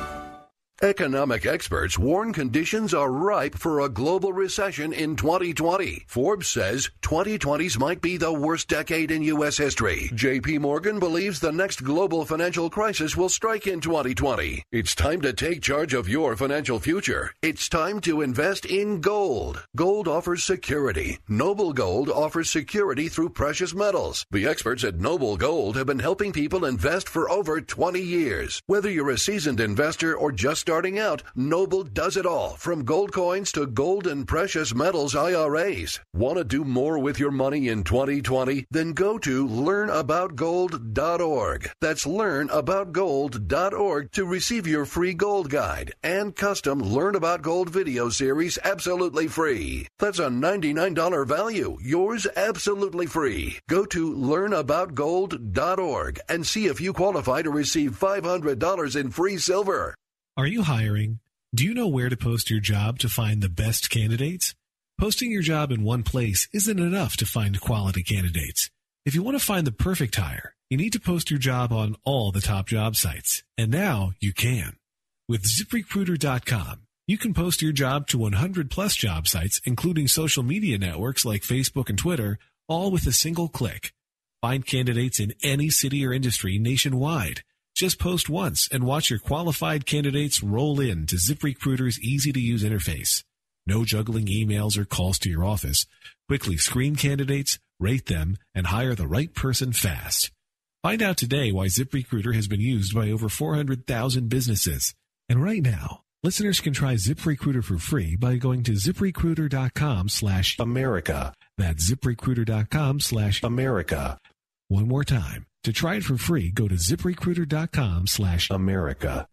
Economic experts warn conditions are ripe for a global recession in 2020. Forbes says 2020s might be the worst decade in U.S. history. J.P. Morgan believes the next global financial crisis will strike in 2020. It's time to take charge of your financial future. It's time to invest in gold. Gold offers security. Noble Gold offers security through precious metals. The experts at Noble Gold have been helping people invest for over 20 years. Whether you're a seasoned investor or just starting out, Noble does it all, from gold coins to gold and precious metals IRAs. Want to do more with your money in 2020? Then go to learnaboutgold.org. That's learnaboutgold.org to receive your free gold guide and custom Learn About Gold video series absolutely free. That's a $99 value. Yours absolutely free. Go to learnaboutgold.org and see if you qualify to receive $500 in free silver. Are you hiring? Do you know where to post your job to find the best candidates? Posting your job in one place isn't enough to find quality candidates. If you want to find the perfect hire, you need to post your job on all the top job sites. And now you can. With ZipRecruiter.com, you can post your job to 100 plus job sites, including social media networks like Facebook and Twitter, all with a single click. Find candidates in any city or industry nationwide. Just post once and watch your qualified candidates roll in to ZipRecruiter's easy-to-use interface. No juggling emails or calls to your office. Quickly screen candidates, rate them, and hire the right person fast. Find out today why ZipRecruiter has been used by over 400,000 businesses. And right now, listeners can try ZipRecruiter for free by going to ZipRecruiter.com/America. That's ZipRecruiter.com/America. One more time. To try it for free, go to ZipRecruiter.com/America.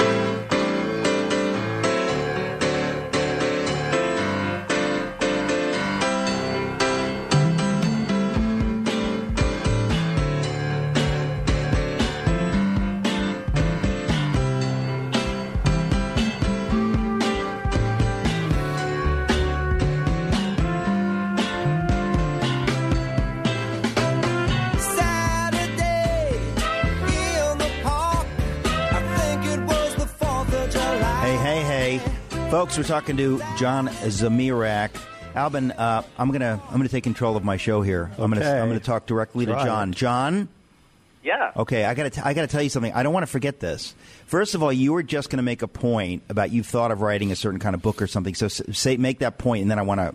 Folks, we're talking to John Zmirak. Albin, I'm gonna take control of my show here. I'm gonna talk directly to John. John. Yeah. Okay, I gotta tell you something. I don't want to forget this. First of all, you were just gonna make a point about you thought of writing a certain kind of book or something. So make that point, and then I wanna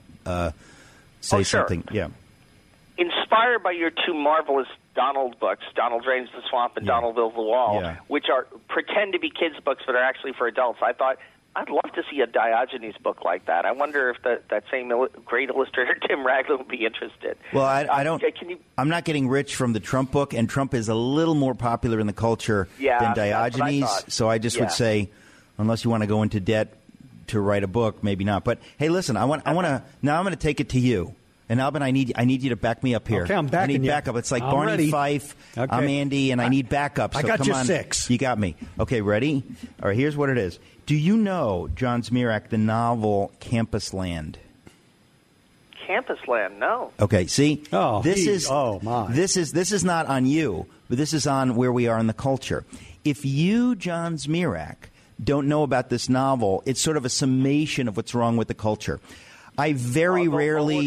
say something. Yeah. Inspired by your two marvelous Donald books, Donald Drains the Swamp and Donald Builds the Wall, which are pretend to be kids' books but are actually for adults, I thought I'd love to see a Diogenes book like that. I wonder if that same great illustrator Tim Ragland would be interested. Well, I'm not getting rich from the Trump book, and Trump is a little more popular in the culture than Diogenes. So I just would say, unless you want to go into debt to write a book, maybe not. But hey, listen, I'm going to take it to you. And Albin, I need you to back me up here. Okay, I'm backing I need you. backup. It's like I'm Barney ready. Fife. Okay. I'm Andy, and I need backup. So I got come you on. 6. You got me. Okay, ready? All right, here's what it is. Do you know, John Zmirak, the novel Campus Land? Campus Land, no. Okay, see? This is not on you, but this is on where we are in the culture. If you, John Zmirak, don't know about this novel, it's sort of a summation of what's wrong with the culture. I very rarely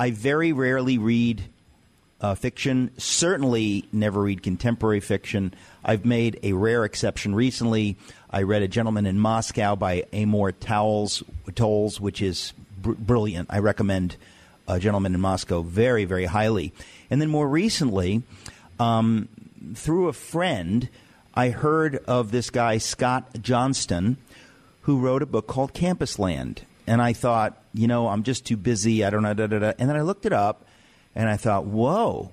read fiction, certainly never read contemporary fiction. I've made a rare exception recently. I read A Gentleman in Moscow by Amor Towles, which is brilliant. I recommend A Gentleman in Moscow very, very highly. And then more recently, through a friend, I heard of this guy, Scott Johnston, who wrote a book called Campus Land. And I thought, I'm just too busy. I don't know. And then I looked it up, and I thought, whoa,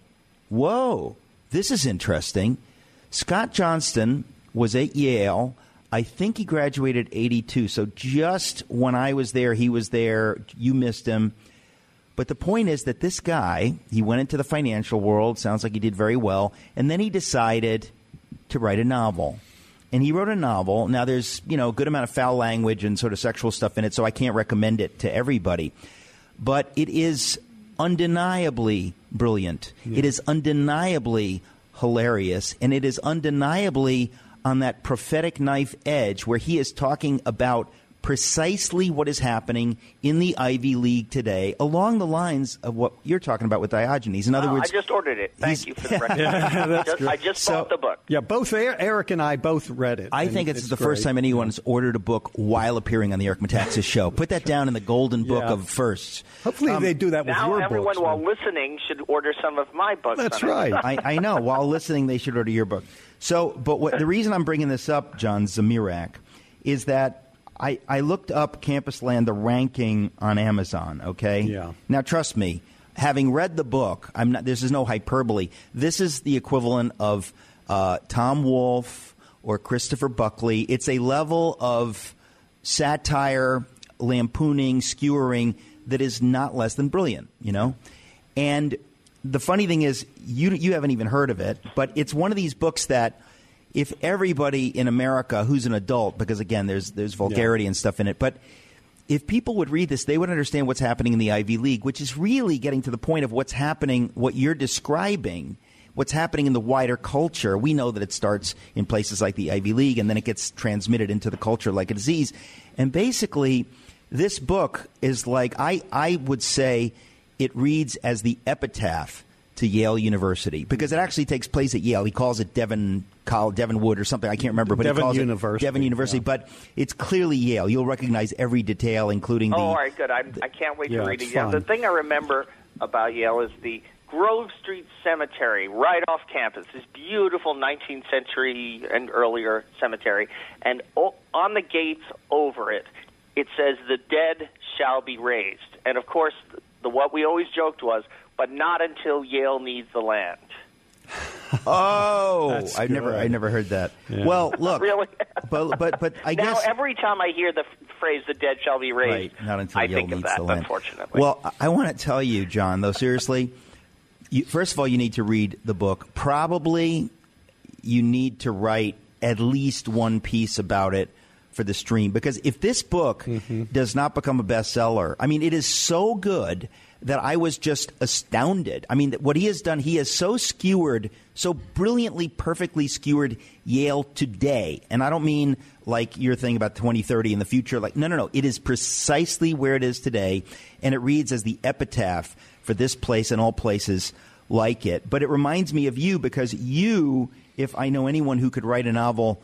this is interesting. Scott Johnston was at Yale. I think he graduated 82. So just when I was there, he was there. You missed him. But the point is that this guy, he went into the financial world. Sounds like he did very well. And then he decided to write a novel. And he wrote a novel. Now, there's, a good amount of foul language and sort of sexual stuff in it, so I can't recommend it to everybody. But it is undeniably brilliant. Yeah. It is undeniably hilarious. And it is undeniably on that prophetic knife edge where he is talking about precisely what is happening in the Ivy League today, along the lines of what you're talking about with Diogenes. In other words, I just ordered it. Thank you for the recommendation. I just bought the book. Yeah, both Eric and I both read it. I think it's the first time anyone has ordered a book while appearing on the Eric Metaxas show. Put that down in the golden book of firsts. Hopefully they do that with your books. Now everyone, while listening, should order some of my books. That's right. I know. While listening, they should order your book. So, but the reason I'm bringing this up, John Zmirak, is that I looked up Campus Land, the ranking on Amazon, okay? Yeah. Now, trust me, having read the book, this is no hyperbole. This is the equivalent of Tom Wolfe or Christopher Buckley. It's a level of satire, lampooning, skewering that is not less than brilliant, you know? And the funny thing is, you haven't even heard of it, but it's one of these books that if everybody in America who's an adult, because again, there's vulgarity and stuff in it, but if people would read this, they would understand what's happening in the Ivy League, which is really getting to the point of what's happening, what you're describing, what's happening in the wider culture. We know that it starts in places like the Ivy League, and then it gets transmitted into the culture like a disease. And basically, this book is like, I would say it reads as the epitaph to Yale University, because it actually takes place at Yale. He calls it Devonwood or something. I can't remember, but Devon he calls University. it Devon University. Yeah. But it's clearly Yale. You'll recognize every detail, including the... Oh, all right, good. I can't wait to read it. Yeah, the thing I remember about Yale is the Grove Street Cemetery right off campus, this beautiful 19th century and earlier cemetery. And on the gates over it, it says, "The dead shall be raised." And, of course, what we always joked was, but not until Yale needs the land. Oh, I never heard that. Yeah. Well, look, really? but I now, guess every time I hear the phrase "the dead shall be raised," right, not until I Yale think of needs that. the land. Unfortunately, well, I want to tell you, John. Though seriously, first of all, you need to read the book. Probably, you need to write at least one piece about it for the stream, because if this book does not become a bestseller, I mean, it is so good that I was just astounded. I mean, what he has done, he has so brilliantly, perfectly skewered Yale today. And I don't mean like your thing about 2030 in the future. Like, no. It is precisely where it is today, and it reads as the epitaph for this place and all places like it. But it reminds me of you, because you, if I know anyone who could write a novel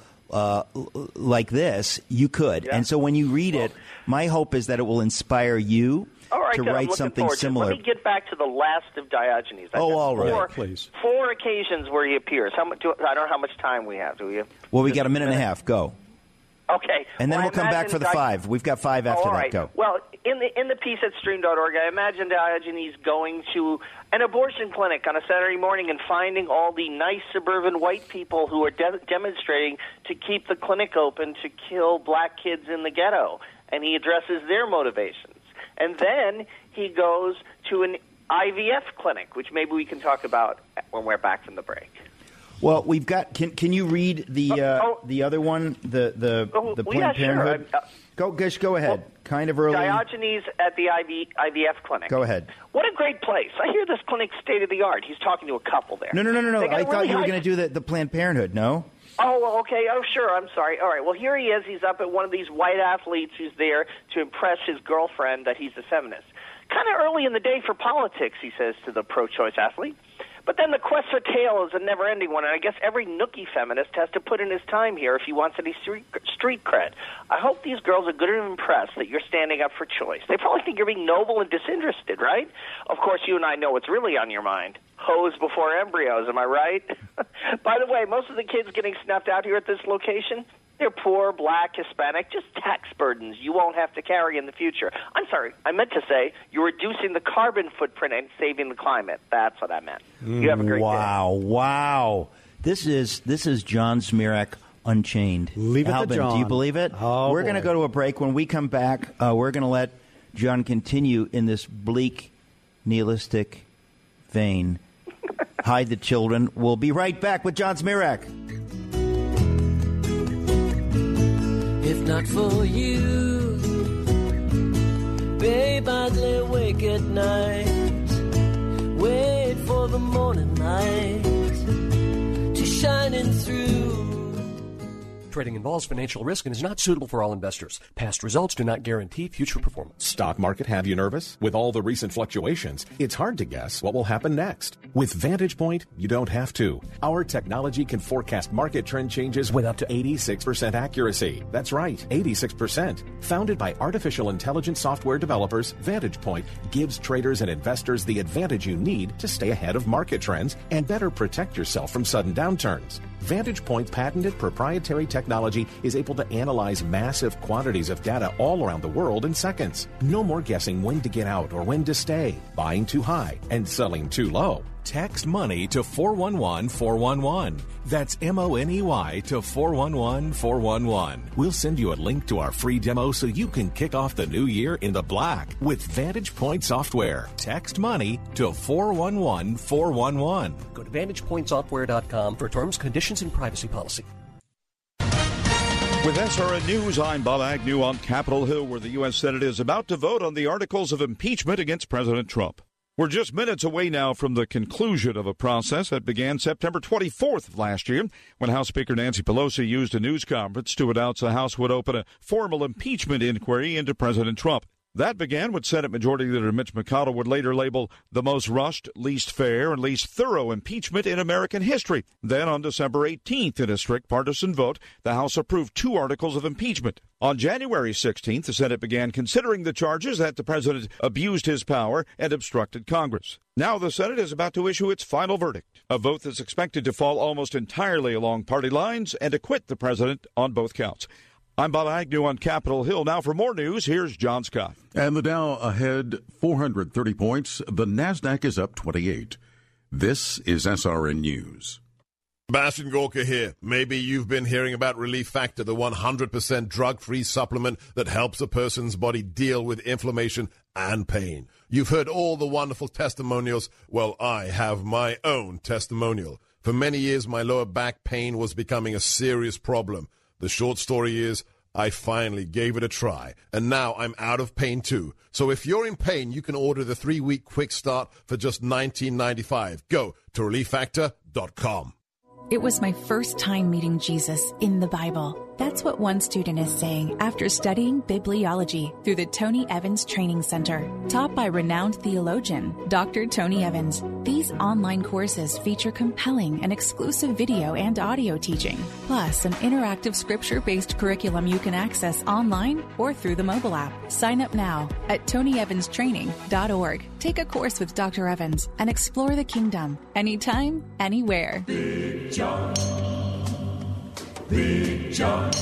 like this, you could. Yeah. And so when you read it, my hope is that it will inspire you to write something similar. Let me get back to the last of Diogenes. All right. Please. 4 occasions where he appears. I don't know how much time we have. Do we? Well, we got a minute and a half. Go. Okay. And then we'll come back for the 5. We've got 5 after all right. that. Go. Well, in the piece at stream.org, I imagine Diogenes going to an abortion clinic on a Saturday morning and finding all the nice suburban white people who are demonstrating to keep the clinic open to kill black kids in the ghetto. And he addresses their motivations. And then he goes to an IVF clinic, which maybe we can talk about when we're back from the break. Well, we've got. Can you read the other one? The Planned Parenthood. Sure. Go ahead. Well, kind of early. Diogenes at the IVF clinic. Go ahead. What a great place! I hear this clinic's state of the art. He's talking to a couple there. No. I thought you were going to do the Planned Parenthood. No. Oh, well, okay. Oh, sure. I'm sorry. All right. Well, here he is. He's up at one of these white athletes who's there to impress his girlfriend that he's a feminist. Kind of early in the day for politics, he says to the pro-choice athlete. But then the quest for tail is a never-ending one, and I guess every nookie feminist has to put in his time here if he wants any street cred. I hope these girls are good and impressed that you're standing up for choice. They probably think you're being noble and disinterested, right? Of course, you and I know what's really on your mind. Hoes before embryos, am I right? By the way, most of the kids getting snuffed out here at this location, they're poor, black, Hispanic, just tax burdens you won't have to carry in the future. I'm sorry, I meant to say you're reducing the carbon footprint and saving the climate. That's what I meant. You have a great day. Wow. This is John Smirak Unchained. Leave it Albin, to John. Do you believe it? Oh, we're going to go to a break. When we come back, we're going to let John continue in this bleak, nihilistic vein. Hide the children. We'll be right back with John Smirak. If not for you, babe, I'd lay awake at night, wait for the morning light to shine in through. Trading involves financial risk and is not suitable for all investors. Past results do not guarantee future performance. Stock market have you nervous? With all the recent fluctuations, it's hard to guess what will happen next. With Vantage Point, you don't have to. Our technology can forecast market trend changes with up to 86% accuracy. That's right, 86%. Founded by artificial intelligence software developers, Vantage Point gives traders and investors the advantage you need to stay ahead of market trends and better protect yourself from sudden downturns. VantagePoint's patented proprietary technology is able to analyze massive quantities of data all around the world in seconds. No more guessing when to get out or when to stay, buying too high and selling too low. Text money to 411-411. That's MONEY to 411-411. We'll send you a link to our free demo so you can kick off the new year in the black with VantagePoint software. Text money to 411-411. Go to VantagePointSoftware.com for terms, conditions, and privacy policy. With SRN News, I'm Bob Agnew on Capitol Hill, where the U.S. Senate is about to vote on the articles of impeachment against President Trump. We're just minutes away now from the conclusion of a process that began September 24th of last year, when House Speaker Nancy Pelosi used a news conference to announce the House would open a formal impeachment inquiry into President Trump. That began what Senate Majority Leader Mitch McConnell would later label the most rushed, least fair, and least thorough impeachment in American history. Then on December 18th, in a strict partisan vote, the House approved 2 articles of impeachment. On January 16th, the Senate began considering the charges that the president abused his power and obstructed Congress. Now the Senate is about to issue its final verdict, a vote that's expected to fall almost entirely along party lines and acquit the president on both counts. I'm Bob Agnew on Capitol Hill. Now for more news, here's John Scott. And the Dow ahead 430 points. The NASDAQ is up 28. This is SRN News. Sebastian Gorka here. Maybe you've been hearing about Relief Factor, the 100% drug-free supplement that helps a person's body deal with inflammation and pain. You've heard all the wonderful testimonials. Well, I have my own testimonial. For many years, my lower back pain was becoming a serious problem. The short story is, I finally gave it a try, and now I'm out of pain too. So if you're in pain, you can order the 3-week quick start for just $19.95. Go to ReliefFactor.com. It was my first time meeting Jesus in the Bible. That's what one student is saying after studying bibliology through the Tony Evans Training Center, taught by renowned theologian Dr. Tony Evans. These online courses feature compelling and exclusive video and audio teaching, plus an interactive scripture-based curriculum you can access online or through the mobile app. Sign up now at TonyEvansTraining.org. Take a course with Dr. Evans and explore the kingdom anytime, anywhere. Big John. Big John.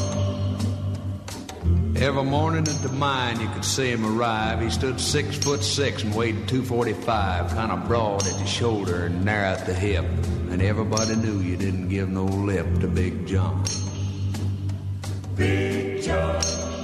Every morning at the mine you could see him arrive. He stood 6'6" and weighed 245, kind of broad at the shoulder and narrow at the hip. And everybody knew you didn't give no lip to Big John. Big John.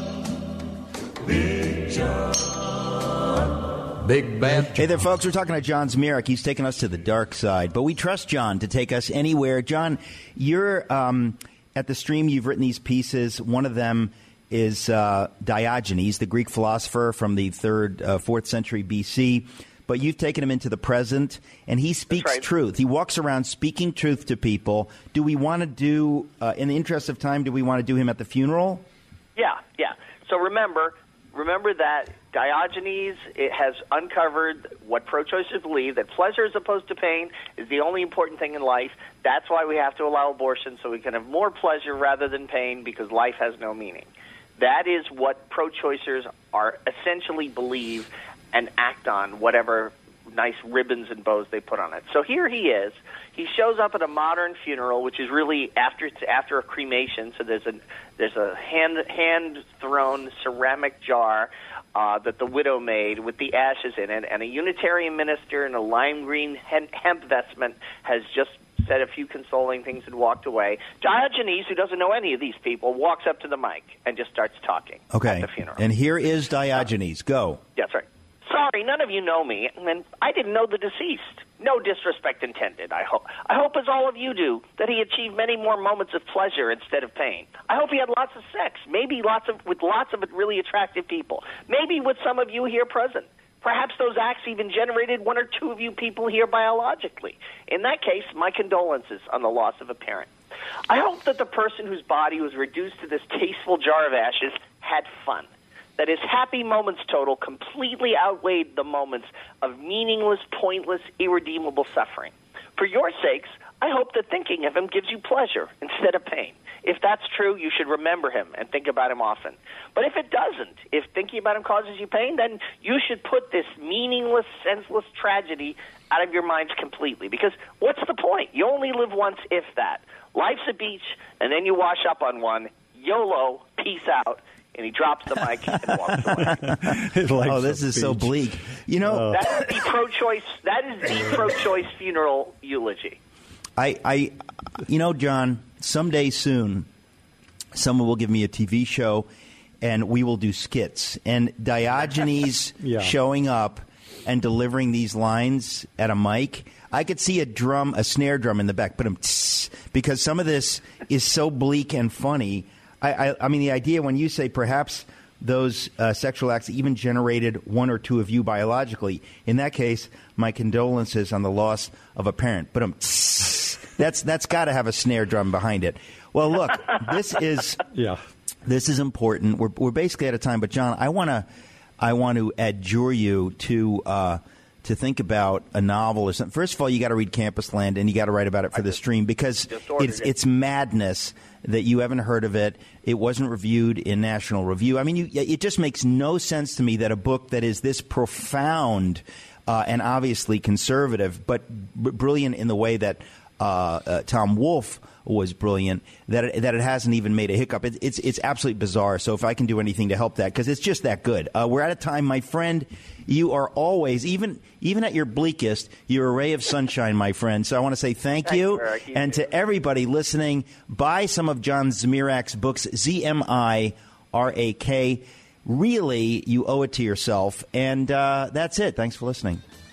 Big John. Big bad. Hey there, folks. We're talking to John Zmirak. He's taking us to the dark side, but we trust John to take us anywhere. John, you're at the Stream. You've written these pieces. One of them is Diogenes, the Greek philosopher from the 4th century B.C., but you've taken him into the present, and he speaks truth. He walks around speaking truth to people. Do we want to do, in the interest of time, do we want to do him at the funeral? Yeah. So remember that Diogenes has uncovered what pro-choicers believe, that pleasure as opposed to pain is the only important thing in life. That's why we have to allow abortion, so we can have more pleasure rather than pain, because life has no meaning. That is what pro-choicers are essentially believe and act on, whatever nice ribbons and bows they put on it. So here he is. He shows up at a modern funeral, which is really after a cremation. So there's a hand-thrown ceramic jar that the widow made with the ashes in it, and a Unitarian minister in a lime green hemp vestment has just said a few consoling things and walked away. Diogenes, who doesn't know any of these people, walks up to the mic and just starts talking at the funeral. And here is Diogenes. Go. That's right. Sorry, none of you know me, and I didn't know the deceased. No disrespect intended, I hope. I hope, as all of you do, that he achieved many more moments of pleasure instead of pain. I hope he had lots of sex, maybe with lots of really attractive people, maybe with some of you here present. Perhaps those acts even generated 1 or 2 of you people here biologically. In that case, my condolences on the loss of a parent. I hope that the person whose body was reduced to this tasteful jar of ashes had fun, that his happy moments total completely outweighed the moments of meaningless, pointless, irredeemable suffering. For your sakes, I hope that thinking of him gives you pleasure instead of pain. If that's true, you should remember him and think about him often. But if it doesn't, if thinking about him causes you pain, then you should put this meaningless, senseless tragedy out of your minds completely. Because what's the point? You only live once, if that. Life's a beach, and then you wash up on one. YOLO, peace out. And he drops the mic and walks away. Oh, this is so bleak. You know, that is the pro-choice. That is the pro-choice funeral eulogy. You know, John, someday soon, someone will give me a TV show, and we will do skits. And Diogenes showing up and delivering these lines at a mic, I could see a snare drum in the back, because some of this is so bleak and funny. I mean, the idea when you say perhaps those sexual acts even generated one or two of you biologically, in that case, my condolences on the loss of a parent. But that's got to have a snare drum behind it. Well, look, this is important. We're basically out of time. But John, I want to adjure you to think about a novel or something. First of all, you got to read Campus Land, and you got to write about it for the stream, because it's madness that you haven't heard of it. It wasn't reviewed in National Review. I mean, it just makes no sense to me that a book that is this profound and obviously conservative, but brilliant in the way that Tom Wolfe was brilliant, that it hasn't even made a hiccup. It's absolutely bizarre. So if I can do anything to help that, because it's just that good. We're out of time, my friend. You are always, even at your bleakest, you're a ray of sunshine, my friend. So I want to say thank you. And to everybody listening, buy some of John Zmirak's books, Zmirak. Really, you owe it to yourself. And that's it. Thanks for listening.